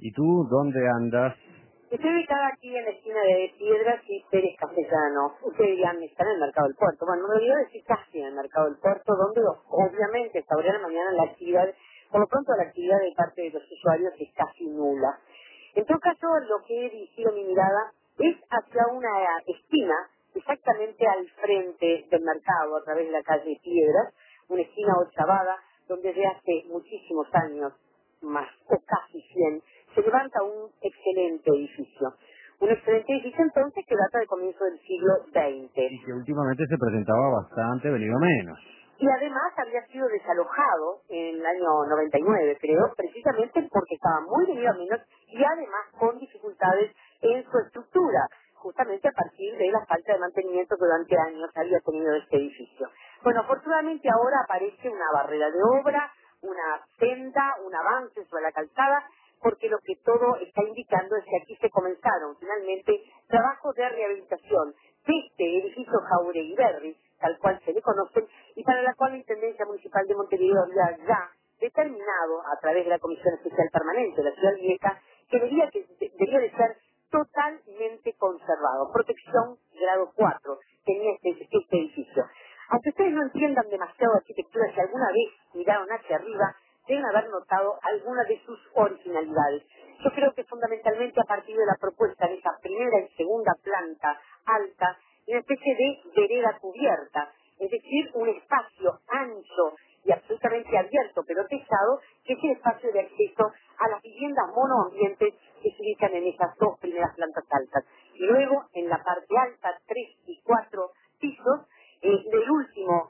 ¿Y tú dónde andas? Estoy ubicada aquí en la esquina de Piedras y Pérez Castellano. Ustedes dirán, está en el Mercado del Puerto. Bueno, en realidad decir casi en el Mercado del Puerto, donde obviamente hasta ahora de la mañana la actividad, por lo pronto la actividad de parte de los usuarios es casi nula. En todo caso, lo que he dirigido mi mirada es hacia una esquina, exactamente al frente del mercado, a través de la calle Piedras, una esquina ochavada, donde desde hace muchísimos años, más o casi 100, se levanta un excelente edificio. Un excelente edificio entonces que data de comienzo del siglo XX. Y que últimamente se presentaba bastante venido menos. Y además había sido desalojado en el año 99, creo, precisamente porque estaba muy venido a menos y además con dificultades en su estructura, justamente a partir de la falta de mantenimiento que durante años había tenido este edificio. Bueno, afortunadamente ahora aparece una barrera de obra, una senda, un avance sobre la calzada, porque lo que todo está indicando es que aquí se comenzaron finalmente trabajos de rehabilitación de este edificio Jauregui Berry, tal cual se le conocen, y para la cual la Intendencia Municipal de Montevideo había ya determinado, a través de la Comisión Especial Permanente de la Ciudad Vieja, que debía de ser totalmente conservado. Protección grado 4 tenía este edificio. Aunque ustedes no entiendan demasiado de arquitectura, si alguna vez miraron hacia arriba, deben haber notado algunas de sus originalidades. Yo creo que fundamentalmente a partir de la propuesta de esa primera y segunda planta alta, una especie de vereda cubierta, es decir, un espacio ancho y absolutamente abierto, pero pesado, que es el espacio de acceso a las viviendas monoambientes que se ubican en esas dos primeras plantas altas. Y luego, en la parte alta, 3 y 4 pisos, del último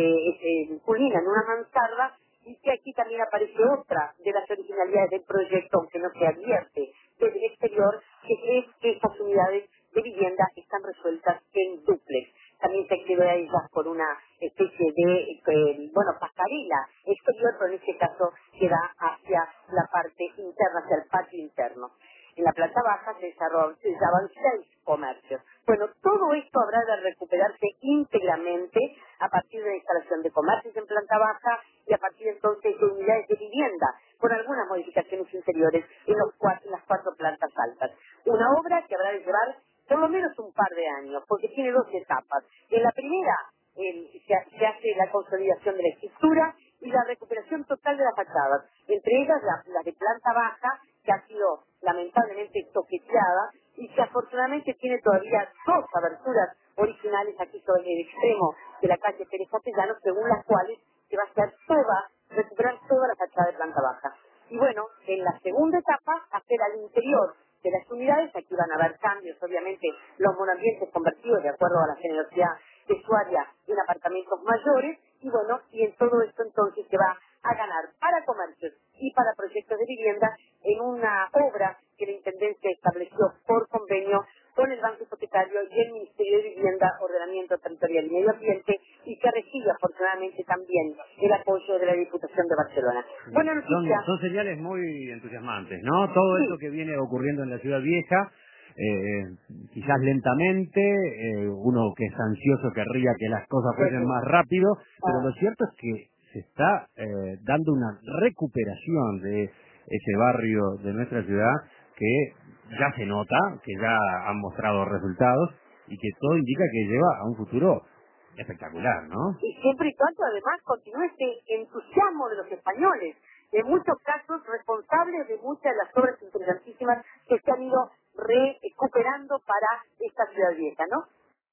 se culmina en una mansarda, y que aquí también aparece otra de las originalidades del proyecto, aunque no se advierte desde el exterior, que es que estas unidades de vivienda están resueltas en dúplex. También se accede a ellas por una especie de, pasarela exterior, pero en este caso que da hacia la parte interna, hacia el patio interno. En la planta baja se desarrollaban 6 comercios. Bueno, todo esto habrá de recuperarse íntegramente a partir de la instalación de comercios en planta baja y a partir entonces de unidades de vivienda, con algunas modificaciones interiores en las 4 plantas altas. Una obra que habrá de llevar por lo menos un par de años, porque tiene 2 etapas. En la primera se hace la consolidación de la estructura y la recuperación total de las fachadas, entre ellas la de planta baja, que ha sido lamentablemente toqueteada y que afortunadamente tiene todavía 2 aberturas originales aquí sobre el extremo de la calle Pérez Castellano, según las cuales se va a hacer recuperar toda la fachada de planta baja. Y bueno, en la segunda etapa, hacer al interior de las unidades, aquí van a haber cambios, obviamente, los monoambientes convertidos de acuerdo a la generosidad de su área en apartamentos mayores, y bueno, y en todo esto entonces se va a ganar para comercios y para proyectos de vivienda en una obra que la Intendencia estableció por convenio con el Banco Hipotecario y el Ministerio de Vivienda, Ordenamiento Territorial y Medio Ambiente, y que recibe afortunadamente también el apoyo de la Diputación de Barcelona. Buena noticia. Son señales muy entusiasmantes, ¿no? Todo esto que viene ocurriendo en la Ciudad Vieja, quizás lentamente, uno que es ansioso querría que las cosas fuesen más rápido, pero lo cierto es que se está dando una recuperación de ese barrio de nuestra ciudad que ya se nota, que ya han mostrado resultados y que todo indica que lleva a un futuro espectacular, ¿no? Y siempre y cuando además continúe este entusiasmo de los españoles, en muchos casos responsables de muchas de las obras interesantísimas que se han ido recuperando para esta ciudad vieja, ¿no?